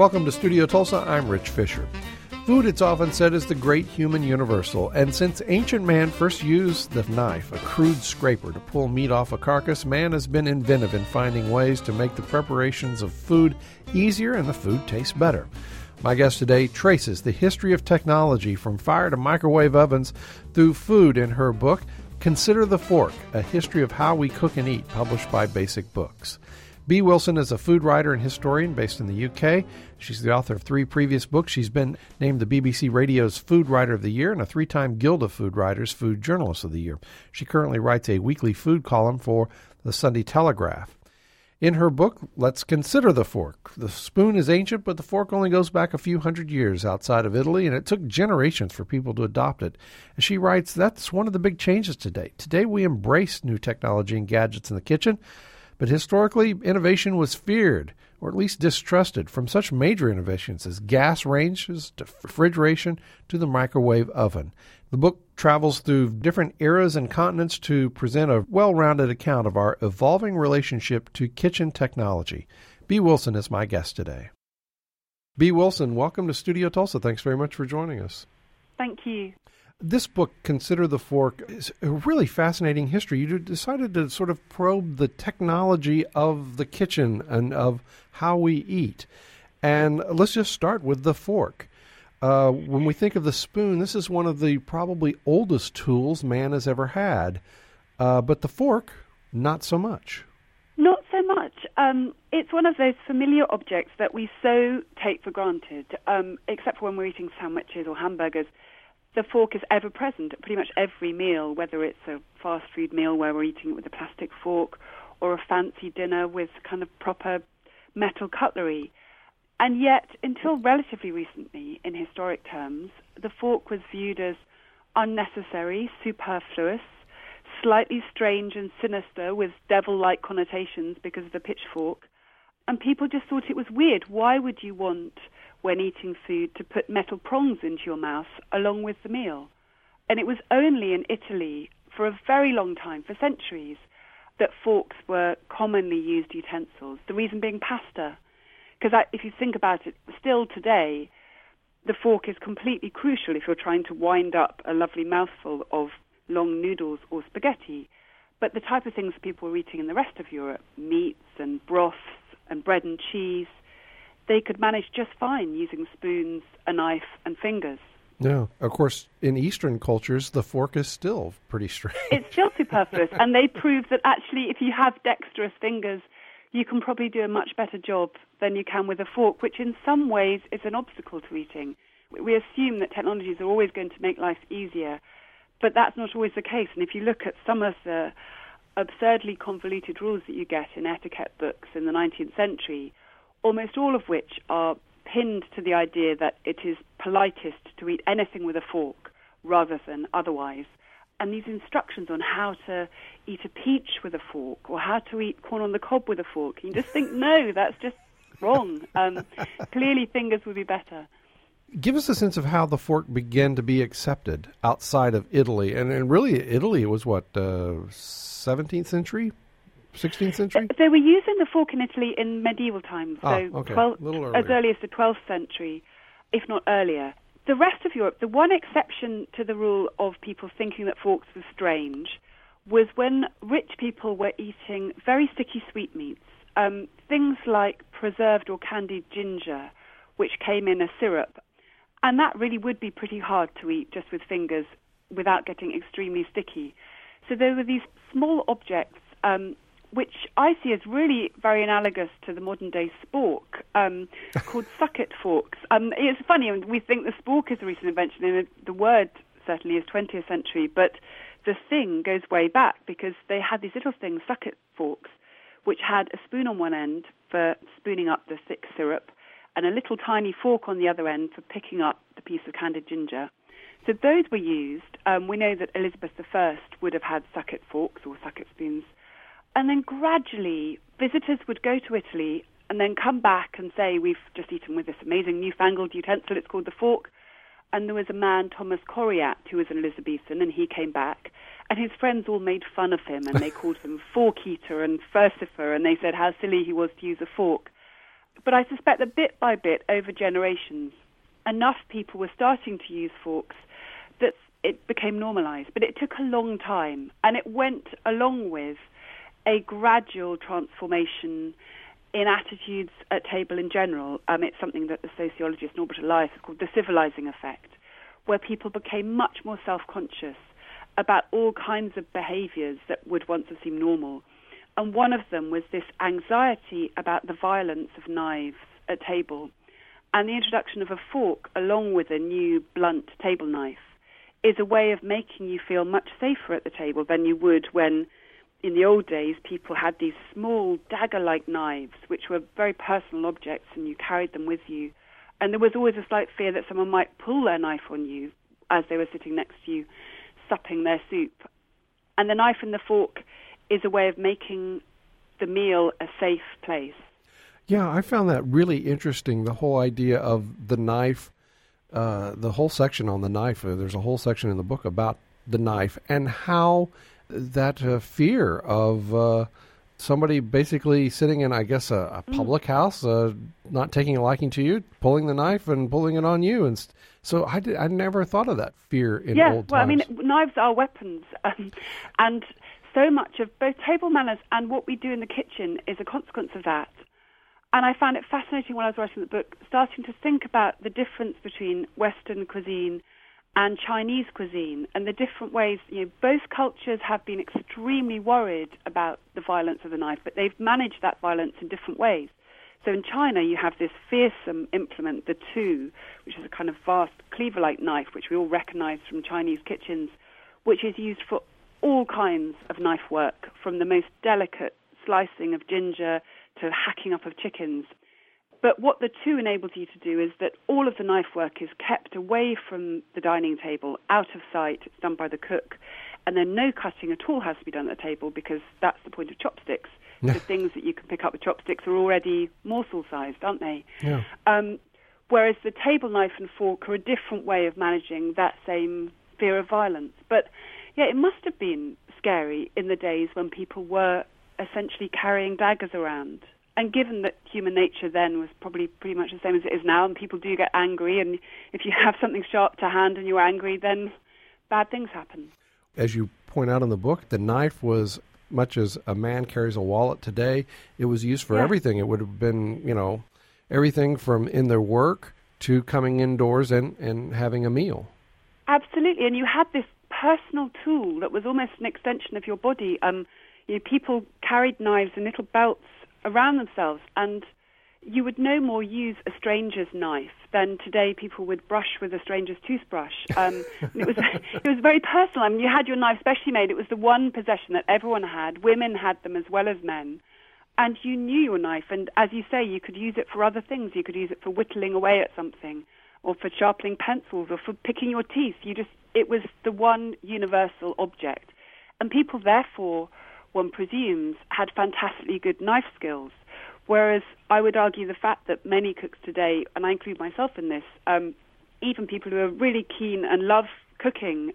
Welcome to Studio Tulsa. I'm Rich Fisher. Food, it's often said, is the great human universal, and since ancient man first used the knife, a crude scraper, to pull meat off a carcass, man has been inventive in finding ways to make the preparations of food easier and the food taste better. My guest today traces the history of technology from fire to microwave ovens through food in her book, Consider the Fork, A History of How We Cook and Eat, published by Basic Books. Bea Wilson is a food writer and historian based in the UK. She's the author of 3 previous books. She's been named the BBC Radio's Food Writer of the Year and a 3-time Guild of Food Writers Food Journalist of the Year. She currently writes a weekly food column for the Sunday Telegraph. In her book, Let's Consider the Fork. The spoon is ancient, but the fork only goes back a few hundred years outside of Italy, and it took generations for people to adopt it. And she writes, that's one of the big changes today. Today we embrace new technology and gadgets in the kitchen, but historically, innovation was feared, or at least distrusted, from such major innovations as gas ranges to refrigeration to the microwave oven. The book travels through different eras and continents to present a well-rounded account of our evolving relationship to kitchen technology. Bea Wilson is my guest today. Bea Wilson, welcome to Studio Tulsa. Thanks very much for joining us. Thank you. This book, Consider the Fork, is a really fascinating history. You decided to sort of probe the technology of the kitchen and of how we eat. And let's just start with the fork. When we think of the spoon, this is one of the probably oldest tools man has ever had. But the fork, not so much. Not so much. It's one of those familiar objects that we so take for granted, except for when we're eating sandwiches or hamburgers. The fork is ever present at pretty much every meal, whether it's a fast food meal where we're eating it with a plastic fork or a fancy dinner with kind of proper metal cutlery. And yet, until relatively recently, in historic terms, the fork was viewed as unnecessary, superfluous, slightly strange and sinister with devil-like connotations because of the pitchfork. And people just thought it was weird. Why would you want, when eating food, to put metal prongs into your mouth along with the meal? And it was only in Italy, for a very long time, for centuries, that forks were commonly used utensils, the reason being pasta. Because if you think about it, still today, the fork is completely crucial if you're trying to wind up a lovely mouthful of long noodles or spaghetti. But the type of things people were eating in the rest of Europe, meats and broths and bread and cheese, they could manage just fine using spoons, a knife, and fingers. Yeah, of course, in Eastern cultures, the fork is still pretty strange. It's still superfluous, and they prove that actually if you have dexterous fingers, you can probably do a much better job than you can with a fork, which in some ways is an obstacle to eating. We assume that technologies are always going to make life easier, but that's not always the case. And if you look at some of the absurdly convoluted rules that you get in etiquette books in the 19th century, almost all of which are pinned to the idea that it is politest to eat anything with a fork rather than otherwise. And these instructions on how to eat a peach with a fork or how to eat corn on the cob with a fork, you just think, no, that's just wrong. Clearly fingers would be better. Give us a sense of how the fork began to be accepted outside of Italy. And really, Italy was what, 17th century? 16th century? They were using the fork in Italy in medieval times, so okay. A little earlier. As early as the 12th century, if not earlier. The rest of Europe, the one exception to the rule of people thinking that forks were strange was when rich people were eating very sticky sweetmeats, things like preserved or candied ginger, which came in a syrup. And that really would be pretty hard to eat just with fingers without getting extremely sticky. So there were these small objects, which I see as really very analogous to the modern-day spork, called sucket forks. It's funny, we think the spork is a recent invention, and the word certainly is 20th century, but the thing goes way back because they had these little things, sucket forks, which had a spoon on one end for spooning up the thick syrup and a little tiny fork on the other end for picking up the piece of candied ginger. So those were used. We know that Elizabeth I would have had sucket forks or sucket spoons. And then gradually, visitors would go to Italy and then come back and say, we've just eaten with this amazing newfangled utensil, it's called the fork. And there was a man, Thomas Coriat, who was an Elizabethan, and he came back. And his friends all made fun of him, and they called him fork eater and furcifer, and they said how silly he was to use a fork. But I suspect that bit by bit, over generations, enough people were starting to use forks that it became normalized. But it took a long time, and it went along with a gradual transformation in attitudes at table in general. It's something that the sociologist Norbert Elias has called the civilizing effect, where people became much more self-conscious about all kinds of behaviors that would once have seemed normal. And one of them was this anxiety about the violence of knives at table. And the introduction of a fork along with a new blunt table knife is a way of making you feel much safer at the table than you would when, in the old days, people had these small dagger-like knives, which were very personal objects, and you carried them with you. And there was always a slight fear that someone might pull their knife on you as they were sitting next to you, supping their soup. And the knife and the fork is a way of making the meal a safe place. Yeah, I found that really interesting, the whole idea of the knife, the whole section on the knife. There's a whole section in the book about the knife and how that fear of somebody basically sitting in, I guess, a public house, not taking a liking to you, pulling the knife and pulling it on you. And so I never thought of that fear in old times. Yeah, well, I mean, knives are weapons. And so much of both table manners and what we do in the kitchen is a consequence of that. And I found it fascinating when I was writing the book, starting to think about the difference between Western cuisine and Chinese cuisine and the different ways, both cultures have been extremely worried about the violence of the knife, but they've managed that violence in different ways. So in China, you have this fearsome implement, the Tu, which is a kind of vast cleaver-like knife, which we all recognize from Chinese kitchens, which is used for all kinds of knife work, from the most delicate slicing of ginger to hacking up of chickens. But what the Tu enables you to do is that all of the knife work is kept away from the dining table, out of sight. It's done by the cook. And then no cutting at all has to be done at the table, because that's the point of chopsticks. The things that you can pick up with chopsticks are already morsel-sized, aren't they? Yeah. Whereas the table knife and fork are a different way of managing that same fear of violence. But, yeah, it must have been scary in the days when people were essentially carrying daggers around. And given that human nature then was probably pretty much the same as it is now, and people do get angry, and if you have something sharp to hand and you're angry, then bad things happen. As you point out in the book, the knife was, much as a man carries a wallet today, it was used for everything. It would have been, everything from in their work to coming indoors and having a meal. Absolutely, and you had this personal tool that was almost an extension of your body. People carried knives in little belts around themselves, and you would no more use a stranger's knife than today people would brush with a stranger's toothbrush. It was very personal. I mean, you had your knife specially made. It was the one possession that everyone had. Women had them as well as men. And you knew your knife, and as you say, you could use it for other things. You could use it for whittling away at something, or for sharpening pencils, or for picking your teeth. It was the one universal object. And people, therefore, one presumes, had fantastically good knife skills. Whereas I would argue the fact that many cooks today, and I include myself in this, even people who are really keen and love cooking,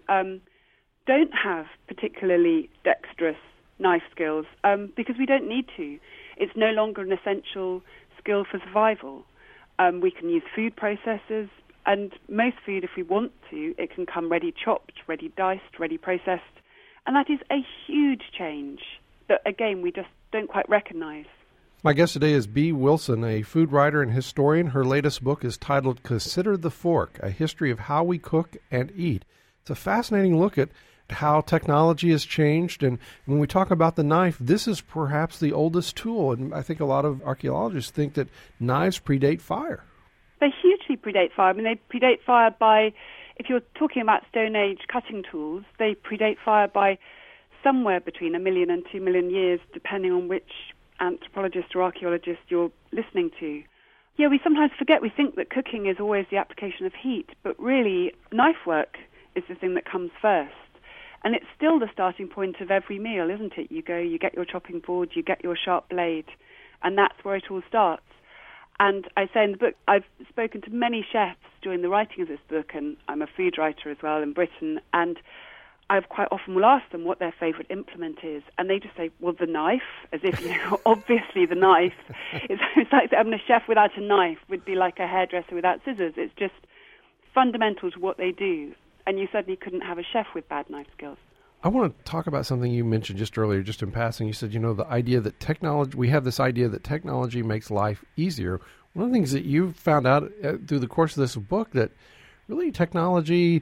don't have particularly dexterous knife skills because we don't need to. It's no longer an essential skill for survival. We can use food processors, and most food, if we want to, it can come ready chopped, ready diced, ready processed. And that is a huge change that, again, we just don't quite recognize. My guest today is Bee Wilson, a food writer and historian. Her latest book is titled Consider the Fork, A History of How We Cook and Eat. It's a fascinating look at how technology has changed. And when we talk about the knife, this is perhaps the oldest tool. And I think a lot of archaeologists think that knives predate fire. They hugely predate fire. I mean, they predate fire by, if you're talking about Stone Age cutting tools, they predate fire by somewhere between 1 million and 2 million years, depending on which anthropologist or archaeologist you're listening to. Yeah, we sometimes forget, we think that cooking is always the application of heat, but really knife work is the thing that comes first. And it's still the starting point of every meal, isn't it? You go, you get your chopping board, you get your sharp blade, and that's where it all starts. And I say in the book, I've spoken to many chefs during the writing of this book, and I'm a food writer as well in Britain, and I quite often will ask them what their favourite implement is, and they just say, well, the knife, as if, obviously the knife. It's like a chef without a knife would be like a hairdresser without scissors. It's just fundamental to what they do, and you certainly couldn't have a chef with bad knife skills. I want to talk about something you mentioned just earlier, just in passing. You said, the idea that we have this idea that technology makes life easier. One of the things that you found out through the course of this book, that really technology,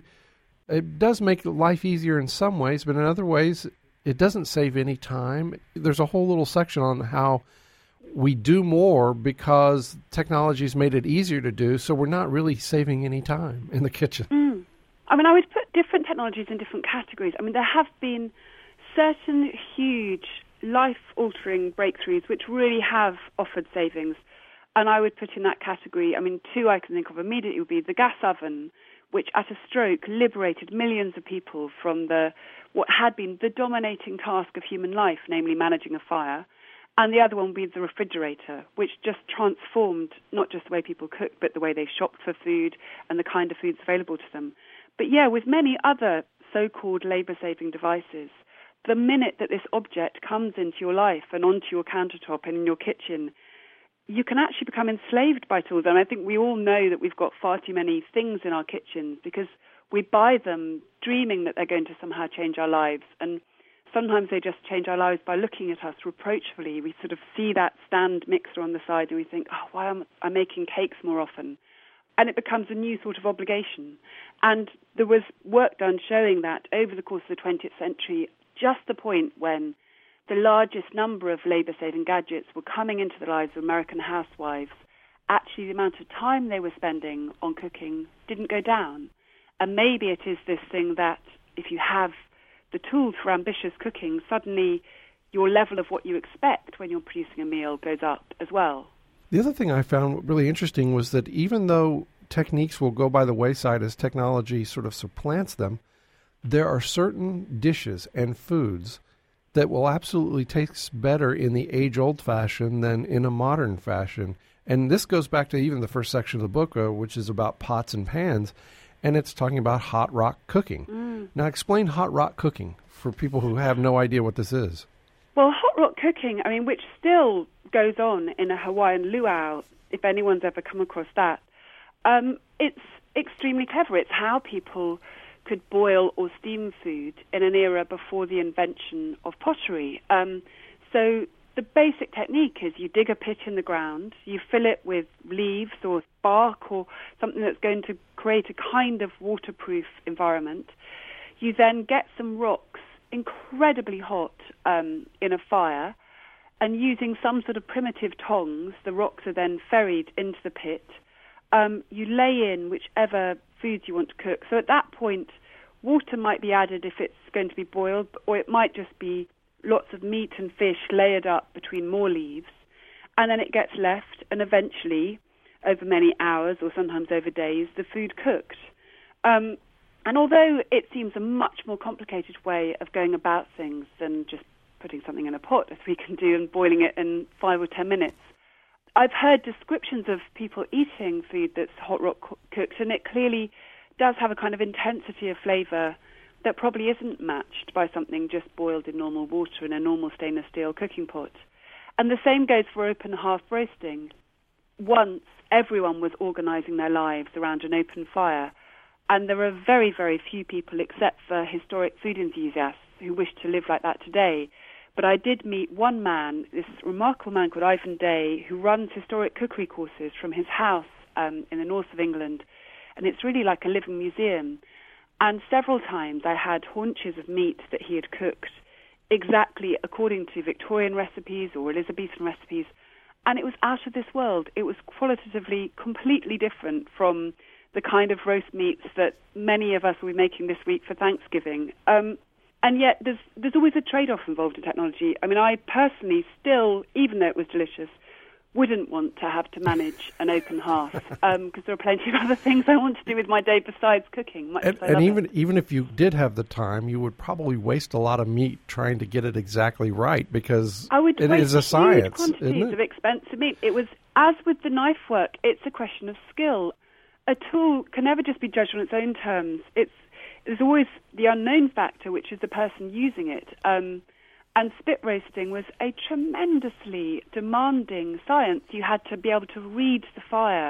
it does make life easier in some ways, but in other ways, it doesn't save any time. There's a whole little section on how we do more because technology's made it easier to do, so we're not really saving any time in the kitchen. I would put different technologies in different categories. There have been certain huge life-altering breakthroughs which really have offered savings, and I would put in that category, two I can think of immediately would be the gas oven, which at a stroke liberated millions of people from what had been the dominating task of human life, namely managing a fire. And the other one would be the refrigerator, which just transformed not just the way people cooked, but the way they shopped for food and the kind of foods available to them. But yeah, with many other so-called labour-saving devices, the minute that this object comes into your life and onto your countertop and in your kitchen, you can actually become enslaved by tools. And I think we all know that we've got far too many things in our kitchens because we buy them dreaming that they're going to somehow change our lives. And sometimes they just change our lives by looking at us reproachfully. We sort of see that stand mixer on the side and we think, why am I making cakes more often? And it becomes a new sort of obligation. And there was work done showing that over the course of the 20th century, just the point when the largest number of labour-saving gadgets were coming into the lives of American housewives, actually the amount of time they were spending on cooking didn't go down. And maybe it is this thing that if you have the tools for ambitious cooking, suddenly your level of what you expect when you're producing a meal goes up as well. The other thing I found really interesting was that even though techniques will go by the wayside as technology sort of supplants them, there are certain dishes and foods that will absolutely taste better in the age-old fashion than in a modern fashion. And this goes back to even the first section of the book, which is about pots and pans, and it's talking about hot rock cooking. Now, explain hot rock cooking for people who have no idea what this is. Well, hot rock cooking, which still goes on in a Hawaiian luau, if anyone's ever come across that, it's extremely clever. It's how people could boil or steam food in an era before the invention of pottery. So the basic technique is you dig a pit in the ground, you fill it with leaves or bark or something that's going to create a kind of waterproof environment. You then get some rocks incredibly hot in a fire, and using some sort of primitive tongs, the rocks are then ferried into the pit. You lay in whichever foods you want to cook. So at that point, water might be added if it's going to be boiled, or it might just be lots of meat and fish layered up between more leaves. And then it gets left, and eventually, over many hours or sometimes over days, the food cooked. And although it seems a much more complicated way of going about things than just putting something in a pot, as we can do, and boiling it in 5 or 10 minutes, I've heard descriptions of people eating food that's hot rock cooked, and it clearly does have a kind of intensity of flavour that probably isn't matched by something just boiled in normal water in a normal stainless steel cooking pot. And the same goes for open hearth roasting. Once, everyone was organising their lives around an open fire, and there are very, very few people, except for historic food enthusiasts, who wish to live like that today. But I did meet one man, this remarkable man called Ivan Day, who runs historic cookery courses from his house in the north of England. And it's really like a living museum. And several times I had haunches of meat that he had cooked exactly according to Victorian recipes or Elizabethan recipes. And it was out of this world. It was qualitatively completely different from the kind of roast meats that many of us will be making this week for Thanksgiving. And yet there's always a trade-off involved in technology. I personally still, even though it was delicious, wouldn't want to have to manage an open hearth because there are plenty of other things I want to do with my day besides cooking. And even if you did have the time, you would probably waste a lot of meat trying to get it exactly right because it is a science, isn't it? Of expensive meat. It was, as with the knife work, it's a question of skill. A tool can never just be judged on its own terms. there's always the unknown factor, which is the person using it. And spit roasting was a tremendously demanding science. You had to be able to read the fire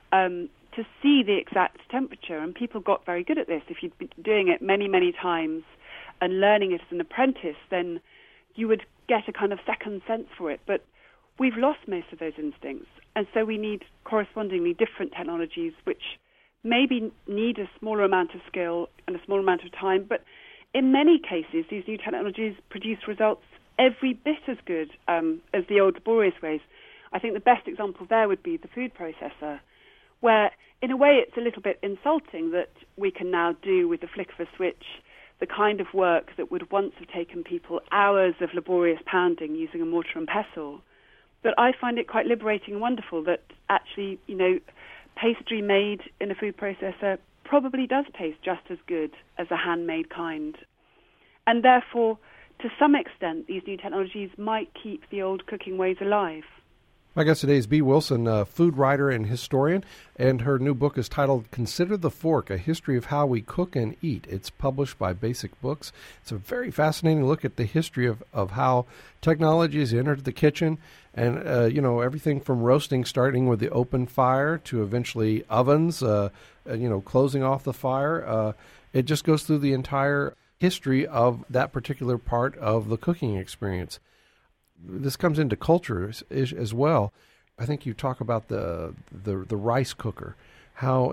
to see the exact temperature, and people got very good at this. If you'd been doing it many, many times and learning it as an apprentice, then you would get a kind of second sense for it. But we've lost most of those instincts, and so we need correspondingly different technologies which maybe need a smaller amount of skill and a smaller amount of time, but in many cases, these new technologies produce results every bit as good as the old laborious ways. I think the best example there would be the food processor, where in a way it's a little bit insulting that we can now do with the flick of a switch the kind of work that would once have taken people hours of laborious pounding using a mortar and pestle. But I find it quite liberating and wonderful that actually, pastry made in a food processor probably does taste just as good as a handmade kind. And therefore, to some extent, these new technologies might keep the old cooking ways alive. My guest today is Bee Wilson, a food writer and historian, and her new book is titled Consider the Fork, A History of How We Cook and Eat. It's published by Basic Books. It's a very fascinating look at the history of how technology has entered the kitchen and, everything from roasting, starting with the open fire to eventually ovens, closing off the fire. It just goes through the entire history of that particular part of the cooking experience. This comes into culture as well. I think you talk about the rice cooker, how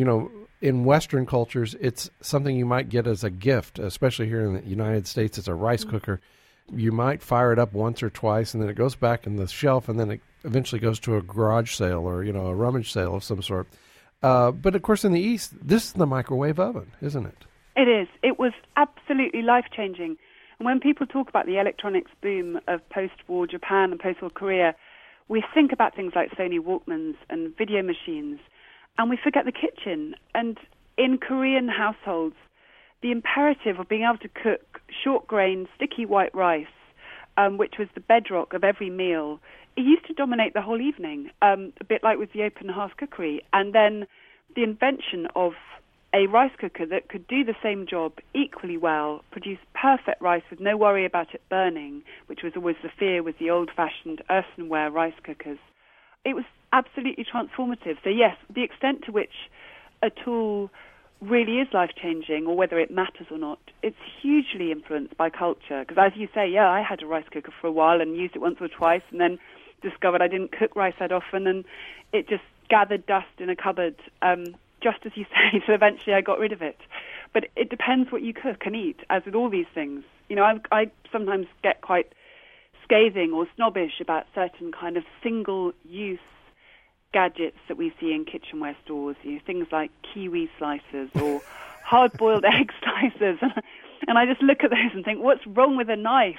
in Western cultures it's something you might get as a gift, especially here in the United States. It's a rice cooker. You might fire it up once or twice, and then it goes back in the shelf, and then it eventually goes to a garage sale or a rummage sale of some sort. But of course, in the East, this is the microwave oven, isn't it? It is. It was absolutely life-changing. And when people talk about the electronics boom of post-war Japan and post-war Korea, we think about things like Sony Walkmans and video machines, and we forget the kitchen. And in Korean households, the imperative of being able to cook short-grain, sticky white rice, which was the bedrock of every meal, it used to dominate the whole evening, a bit like with the open hearth cookery. And then the invention of a rice cooker that could do the same job equally well, produce perfect rice with no worry about it burning, which was always the fear with the old-fashioned earthenware rice cookers. It was absolutely transformative. So yes, the extent to which a tool really is life-changing, or whether it matters or not, it's hugely influenced by culture. Because as you say, I had a rice cooker for a while and used it once or twice, and then discovered I didn't cook rice that often, and it just gathered dust in a cupboard, just as you say, so eventually I got rid of it. But it depends what you cook and eat, as with all these things. I sometimes get quite scathing or snobbish about certain kind of single-use gadgets that we see in kitchenware stores, things like kiwi slicers or hard-boiled egg slicers. And I just look at those and think, what's wrong with a knife?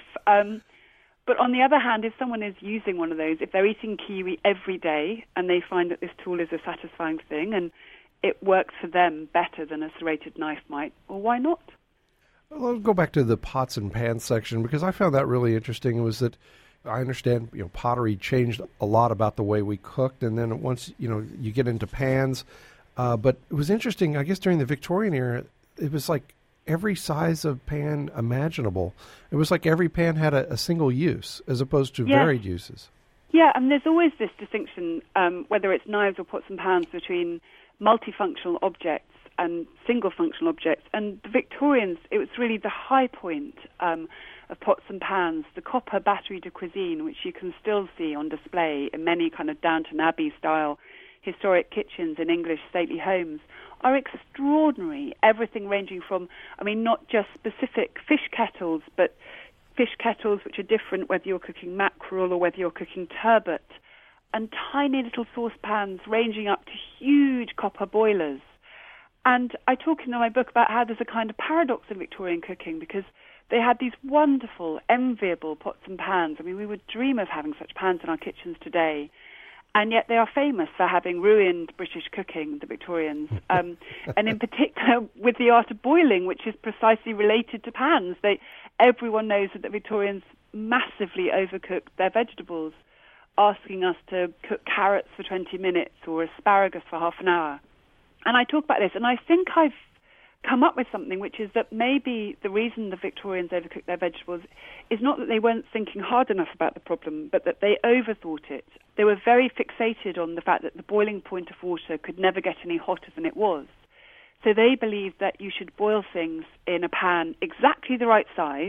But on the other hand, if someone is using one of those, if they're eating kiwi every day and they find that this tool is a satisfying thing and it works for them better than a serrated knife might, well, why not? Well, I'll go back to the pots and pans section, because I found that really interesting. Was that I understand, pottery changed a lot about the way we cooked, and then once, you get into pans. But it was interesting, I guess during the Victorian era, it was like every size of pan imaginable. It was like every pan had a single use as opposed to varied uses. Yeah, and there's always this distinction, whether it's knives or pots and pans, between multifunctional objects and single functional objects. And the Victorians, it was really the high point of pots and pans, the copper batterie de cuisine, which you can still see on display in many kind of Downton Abbey style historic kitchens in English stately homes, are extraordinary. Everything ranging from, not just specific fish kettles, but fish kettles which are different whether you're cooking mackerel or whether you're cooking turbot, and tiny little saucepans ranging up to huge copper boilers. And I talk in my book about how there's a kind of paradox in Victorian cooking, because they had these wonderful, enviable pots and pans. We would dream of having such pans in our kitchens today. And yet they are famous for having ruined British cooking, the Victorians, and in particular with the art of boiling, which is precisely related to pans. Everyone knows that the Victorians massively overcooked their vegetables, asking us to cook carrots for 20 minutes or asparagus for half an hour. And I talk about this, and I think I've come up with something, which is that maybe the reason the Victorians overcooked their vegetables is not that they weren't thinking hard enough about the problem, but that they overthought it. They were very fixated on the fact that the boiling point of water could never get any hotter than it was. So they believed that you should boil things in a pan exactly the right size.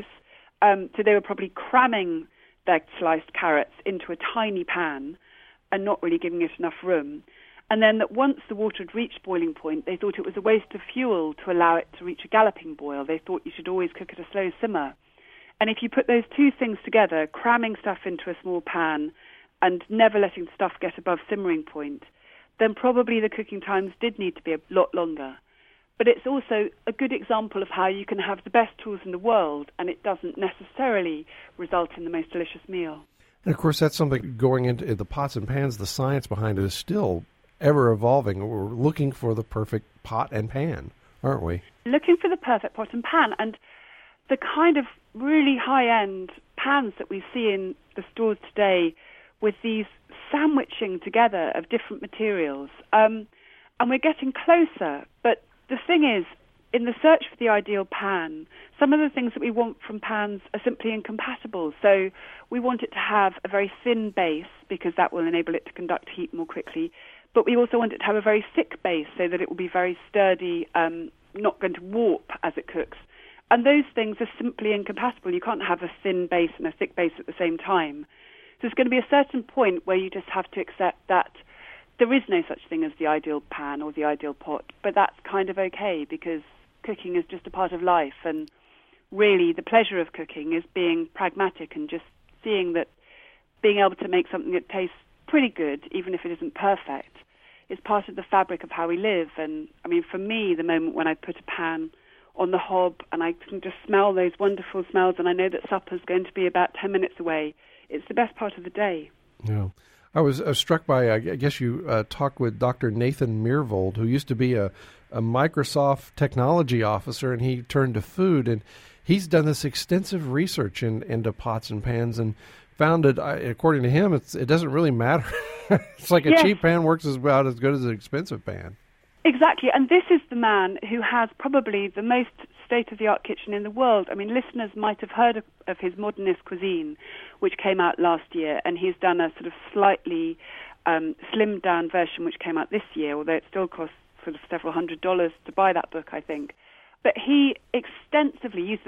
So they were probably cramming their sliced carrots into a tiny pan and not really giving it enough room. And then that once the water had reached boiling point, they thought it was a waste of fuel to allow it to reach a galloping boil. They thought you should always cook at a slow simmer. And if you put those two things together, cramming stuff into a small pan and never letting stuff get above simmering point, then probably the cooking times did need to be a lot longer. But it's also a good example of how you can have the best tools in the world and it doesn't necessarily result in the most delicious meal. And of course, that's something going into the pots and pans, the science behind it is still ever evolving. We're looking for the perfect pot and pan, aren't we? Looking for the perfect pot and pan, and the kind of really high-end pans that we see in the stores today with these sandwiching together of different materials. And we're getting closer, but the thing is, in the search for the ideal pan, some of the things that we want from pans are simply incompatible. So we want it to have a very thin base because that will enable it to conduct heat more quickly. But we also want it to have a very thick base so that it will be very sturdy, not going to warp as it cooks. And those things are simply incompatible. You can't have a thin base and a thick base at the same time. So there's going to be a certain point where you just have to accept that there is no such thing as the ideal pan or the ideal pot, but that's kind of okay because cooking is just a part of life, and really the pleasure of cooking is being pragmatic and just seeing that being able to make something that tastes pretty good, even if it isn't perfect, is part of the fabric of how we live. And I mean, for me, the moment when I put a pan on the hob and I can just smell those wonderful smells and I know that supper's going to be about 10 minutes away, it's the best part of the day. Yeah. I was struck by, I guess you talked with Dr. Nathan Myhrvold, who used to be a Microsoft technology officer, and he turned to food, and he's done this extensive research into pots and pans and found that, according to him, it doesn't really matter. It's like a cheap pan works about as good as an expensive pan. Exactly, and this is the man who has probably the most state-of-the-art kitchen in the world. I mean, listeners might have heard of his modernist cuisine, which came out last year, and he's done a sort of slightly slimmed-down version which came out this year, although it still costs sort of several $100s to buy that book, I think. But he extensively used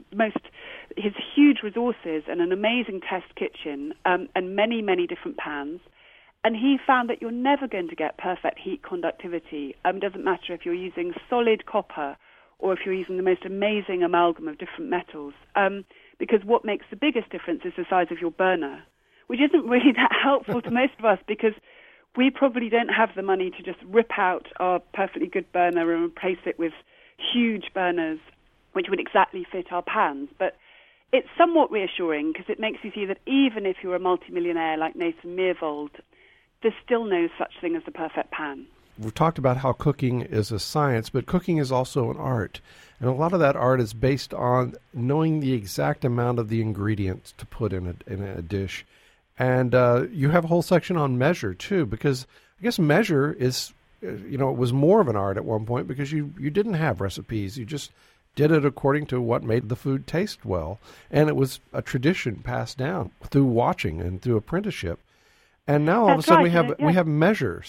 his huge resources and an amazing test kitchen and many, many different pans. And he found that you're never going to get perfect heat conductivity. It doesn't matter if you're using solid copper or if you're using the most amazing amalgam of different metals, because what makes the biggest difference is the size of your burner, which isn't really that helpful to most of us because we probably don't have the money to just rip out our perfectly good burner and replace it with huge burners which would exactly fit our pans. But it's somewhat reassuring because it makes you see that even if you're a multimillionaire like Nathan Myhrvold, there's still no such thing as the perfect pan. We've talked about how cooking is a science, but cooking is also an art. And a lot of that art is based on knowing the exact amount of the ingredients to put in a dish. And you have a whole section on measure, too, because I guess measure is, it was more of an art at one point because you didn't have recipes. You just did it according to what made the food taste well. And it was a tradition passed down through watching and through apprenticeship. And now all of a sudden we have measures.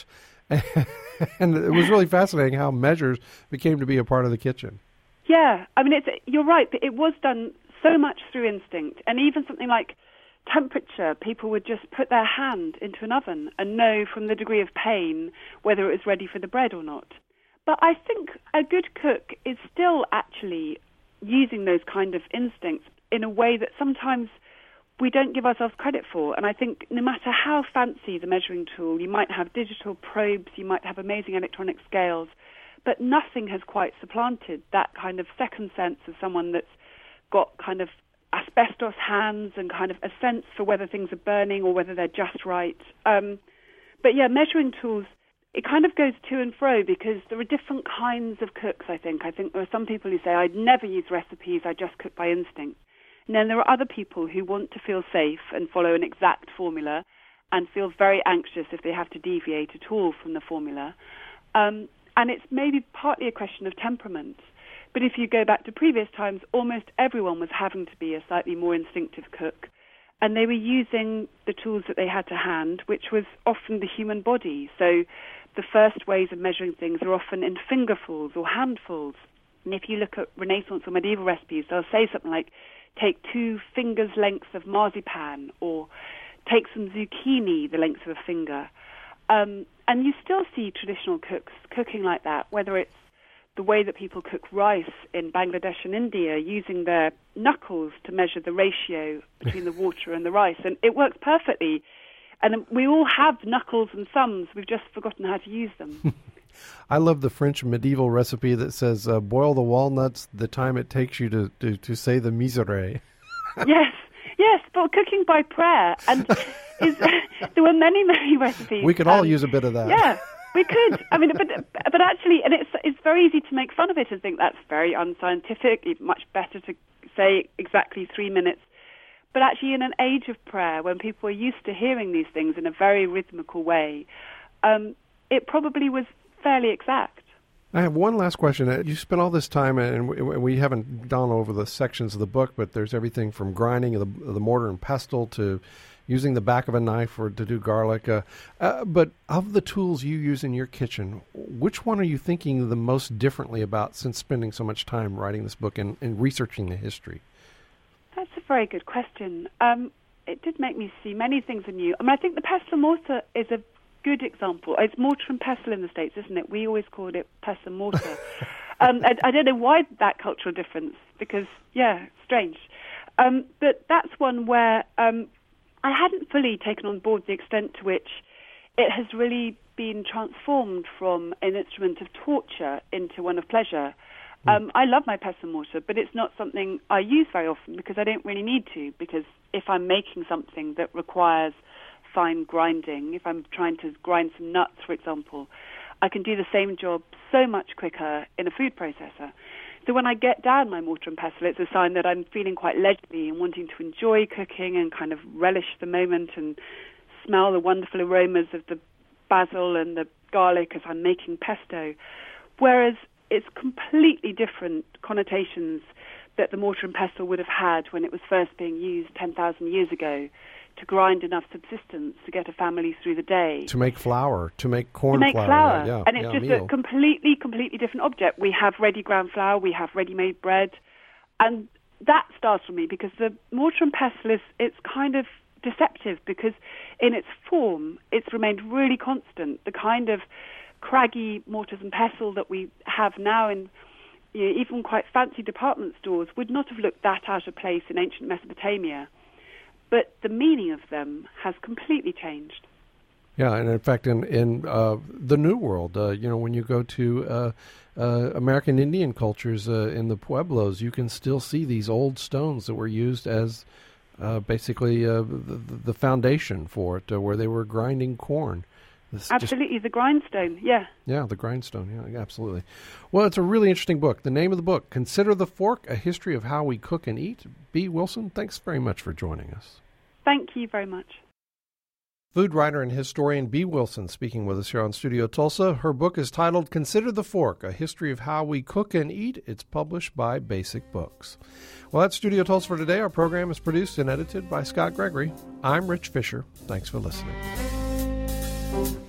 And it was really fascinating how measures became to be a part of the kitchen. Yeah, I mean, you're right. It was done so much through instinct. And even something like temperature, people would just put their hand into an oven and know from the degree of pain whether it was ready for the bread or not. But I think a good cook is still actually using those kind of instincts in a way that sometimes we don't give ourselves credit for. And I think no matter how fancy the measuring tool, you might have digital probes, you might have amazing electronic scales, but nothing has quite supplanted that kind of second sense of someone that's got kind of asbestos hands and kind of a sense for whether things are burning or whether they're just right. But yeah, measuring tools, it kind of goes to and fro because there are different kinds of cooks, I think. I think there are some people who say, I'd never use recipes, I just cook by instinct. And then there are other people who want to feel safe and follow an exact formula and feel very anxious if they have to deviate at all from the formula. And it's maybe partly a question of temperament. But if you go back to previous times, almost everyone was having to be a slightly more instinctive cook. And they were using the tools that they had to hand, which was often the human body. So the first ways of measuring things are often in fingerfuls or handfuls. And if you look at Renaissance or medieval recipes, they'll say something like, take 2 fingers' lengths of marzipan, or take some zucchini the length of a finger. And you still see traditional cooks cooking like that, whether it's the way that people cook rice in Bangladesh and India, using their knuckles to measure the ratio between the water and the rice. And it works perfectly. And we all have knuckles and thumbs. We've just forgotten how to use them. I love the French medieval recipe that says, boil the walnuts the time it takes you to say the miserere. Yes, but cooking by prayer. And there were many, many recipes. We could all use a bit of that. Yeah. We could. I mean, but actually, and it's very easy to make fun of it and think that's very unscientific. It's much better to say exactly 3 minutes. But actually, in an age of prayer, when people are used to hearing these things in a very rhythmical way, it probably was fairly exact. I have one last question. You spent all this time, and we haven't gone over the sections of the book, but there's everything from grinding the mortar and pestle to using the back of a knife to do garlic. But of the tools you use in your kitchen, which one are you thinking the most differently about since spending so much time writing this book and researching the history? That's a very good question. It did make me see many things anew. I mean, I think the pestle and mortar is a good example. It's mortar and pestle in the States, isn't it? We always called it pestle and mortar. I don't know why that cultural difference, because, strange. But that's one where I hadn't fully taken on board the extent to which it has really been transformed from an instrument of torture into one of pleasure. I love my pestle and mortar, but it's not something I use very often because I don't really need to, because if I'm making something that requires fine grinding, if I'm trying to grind some nuts, for example, I can do the same job so much quicker in a food processor. So when I get down my mortar and pestle, it's a sign that I'm feeling quite leisurely and wanting to enjoy cooking and kind of relish the moment and smell the wonderful aromas of the basil and the garlic as I'm making pesto. Whereas it's completely different connotations that the mortar and pestle would have had when it was first being used 10,000 years ago to grind enough subsistence to get a family through the day. To make flour, to make corn flour. Yeah, and it's just meal. A completely different object. We have ready ground flour, we have ready-made bread, and that startled me because the mortar and pestle it's kind of deceptive because in its form, it's remained really constant. The kind of craggy mortars and pestle that we have now in even quite fancy department stores would not have looked that out of place in ancient Mesopotamia. But the meaning of them has completely changed. Yeah, and in fact, in the New World, when you go to American Indian cultures in the Pueblos, you can still see these old stones that were used as basically the foundation for it, where they were grinding corn. Absolutely, the grindstone, yeah. Yeah, the grindstone, yeah, absolutely. Well, it's a really interesting book. The name of the book, Consider the Fork, A History of How We Cook and Eat. Bea Wilson, thanks very much for joining us. Thank you very much. Food writer and historian Bea Wilson speaking with us here on Studio Tulsa. Her book is titled Consider the Fork, A History of How We Cook and Eat. It's published by Basic Books. Well, that's Studio Tulsa for today. Our program is produced and edited by Scott Gregory. I'm Rich Fisher. Thanks for listening.